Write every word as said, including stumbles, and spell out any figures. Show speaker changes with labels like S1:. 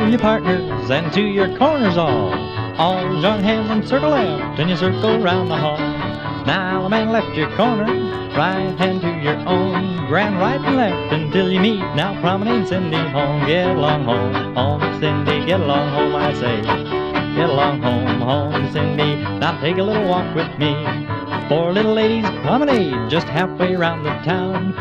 S1: to your partners and to your corners all. All join hands and circle left, and you circle round the hall. Now a man left your corner, right hand to your own. Grand right and left until you meet. Now promenade Cindy home, get along home. Home Cindy, get along home, I say. Get along home, home Cindy. Now take a little walk with me. Four little ladies promenade just halfway round the town.